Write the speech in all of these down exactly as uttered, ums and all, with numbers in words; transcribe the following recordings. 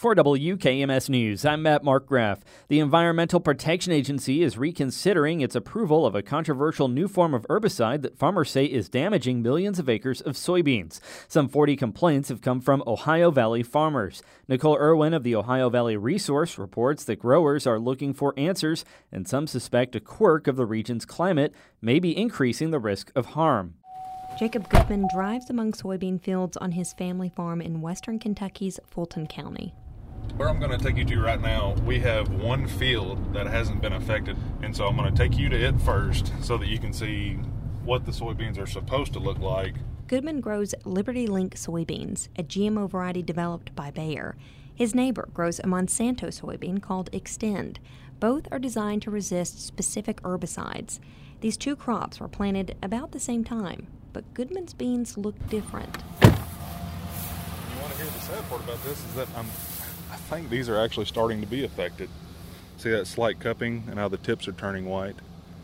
For W K M S News, I'm Matt Markgraf. The Environmental Protection Agency is reconsidering its approval of a controversial new form of herbicide that farmers say is damaging millions of acres of soybeans. Some forty complaints have come from Ohio Valley farmers. Nicole Irwin of the Ohio Valley Resource reports that growers are looking for answers, and some suspect a quirk of the region's climate may be increasing the risk of harm. Jacob Goodman drives among soybean fields on his family farm in western Kentucky's Fulton County. Where I'm going to take you to right now, we have one field that hasn't been affected, and so I'm going to take you to it first so that you can see what the soybeans are supposed to look like. Goodman grows Liberty Link soybeans, a G M O variety developed by Bayer. His neighbor grows a Monsanto soybean called Extend. Both are designed to resist specific herbicides. These two crops were planted about the same time, but Goodman's beans look different. You want to hear the sad part about this is that I'm I think these are actually starting to be affected. See that slight cupping and how the tips are turning white?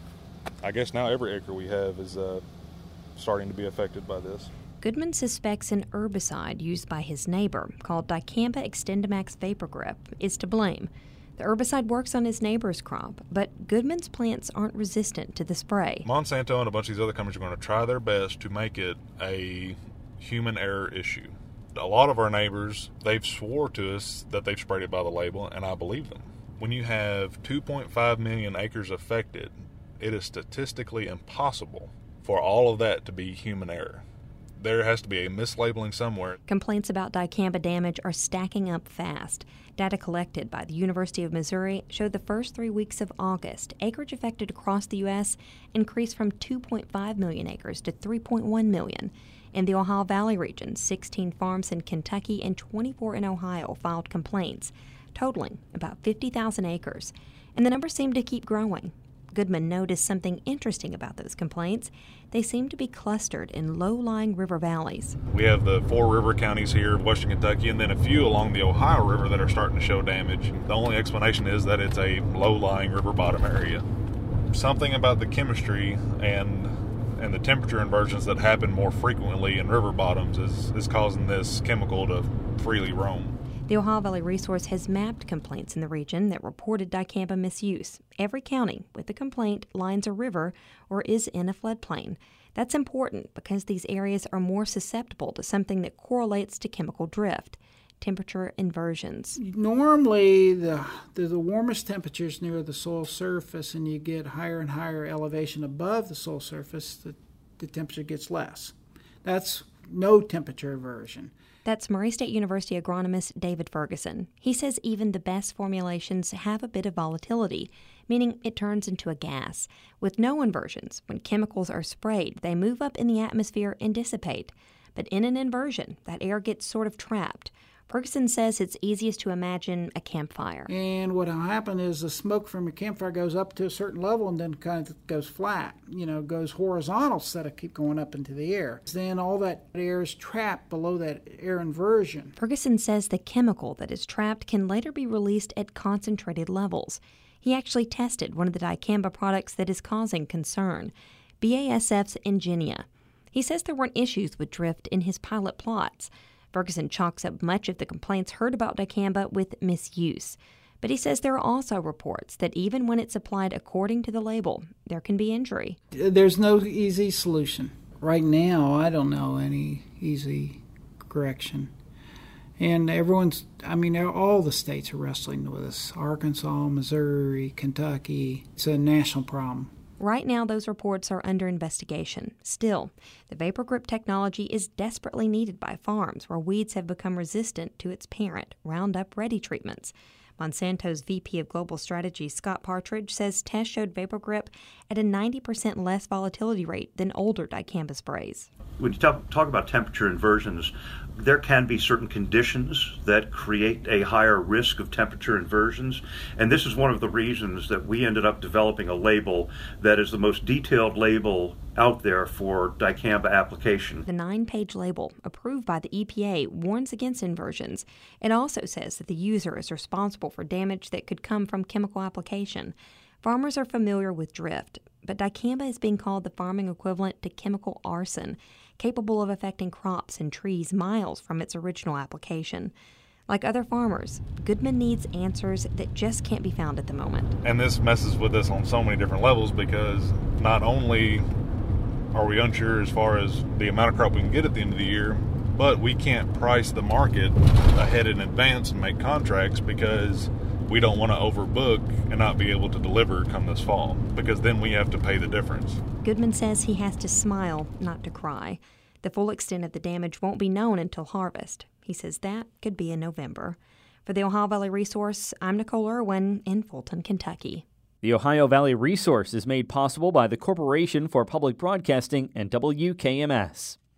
I guess now every acre we have is uh, starting to be affected by this. Goodman suspects an herbicide used by his neighbor, called Dicamba XtendiMax Vapor Grip, is to blame. The herbicide works on his neighbor's crop, but Goodman's plants aren't resistant to the spray. Monsanto and a bunch of these other companies are going to try their best to make it a human error issue. A lot of our neighbors, they've swore to us that they've sprayed it by the label, and I believe them. When you have two point five million acres affected, it is statistically impossible for all of that to be human error. There has to be a mislabeling somewhere. Complaints about dicamba damage are stacking up fast. Data collected by the University of Missouri showed the first three weeks of August, acreage affected across the U S increased from two point five million acres to three point one million. In the Ohio Valley region, sixteen farms in Kentucky and twenty-four in Ohio filed complaints, totaling about fifty thousand acres. And the numbers seem to keep growing. Goodman noticed something interesting about those complaints. They seem to be clustered in low-lying river valleys. We have the four river counties here in western Kentucky and then a few along the Ohio River that are starting to show damage. The only explanation is that it's a low-lying river bottom area. Something about the chemistry and and the temperature inversions that happen more frequently in river bottoms is, is causing this chemical to freely roam. The Ohio Valley Resource has mapped complaints in the region that reported dicamba misuse. Every county with a complaint lines a river or is in a floodplain. That's important because these areas are more susceptible to something that correlates to chemical drift, temperature inversions. Normally, the, the the warmest temperatures near the soil surface, and you get higher and higher elevation above the soil surface, the, the temperature gets less. That's no temperature inversion. That's Murray State University agronomist David Ferguson. He says even the best formulations have a bit of volatility, meaning it turns into a gas. With no inversions, when chemicals are sprayed, they move up in the atmosphere and dissipate. But in an inversion, that air gets sort of trapped. Ferguson says it's easiest to imagine a campfire. And what will happen is the smoke from a campfire goes up to a certain level and then kind of goes flat, you know, goes horizontal instead of keep going up into the air. Then all that air is trapped below that air inversion. Ferguson says the chemical that is trapped can later be released at concentrated levels. He actually tested one of the dicamba products that is causing concern, B A S F's Ingenia. He says there weren't issues with drift in his pilot plots. Ferguson chalks up much of the complaints heard about dicamba with misuse. But he says there are also reports that even when it's applied according to the label, there can be injury. There's no easy solution. Right now, I don't know any easy correction. And everyone's, I mean, all the states are wrestling with this. Arkansas, Missouri, Kentucky. It's a national problem. Right now, those reports are under investigation. Still, the Vapor Grip technology is desperately needed by farms where weeds have become resistant to its parent, Roundup Ready treatments. Monsanto's V P of Global Strategy, Scott Partridge, says tests showed Vapor Grip at a ninety percent less volatility rate than older dicamba sprays. When you talk, talk about temperature inversions, there can be certain conditions that create a higher risk of temperature inversions, and this is one of the reasons that we ended up developing a label that is the most detailed label out there for dicamba application. The nine-page label, approved by the E P A, warns against inversions. It also says that the user is responsible for damage that could come from chemical application. Farmers are familiar with drift, but dicamba is being called the farming equivalent to chemical arson, capable of affecting crops and trees miles from its original application. Like other farmers, Goodman needs answers that just can't be found at the moment. And this messes with us on so many different levels, because not only are we unsure as far as the amount of crop we can get at the end of the year, but we can't price the market ahead in advance and make contracts because we don't want to overbook and not be able to deliver come this fall, because then we have to pay the difference. Goodman says he has to smile, not to cry. The full extent of the damage won't be known until harvest. He says that could be in November. For the Ohio Valley Resource, I'm Nicole Irwin in Fulton, Kentucky. The Ohio Valley Resource is made possible by the Corporation for Public Broadcasting and W K M S.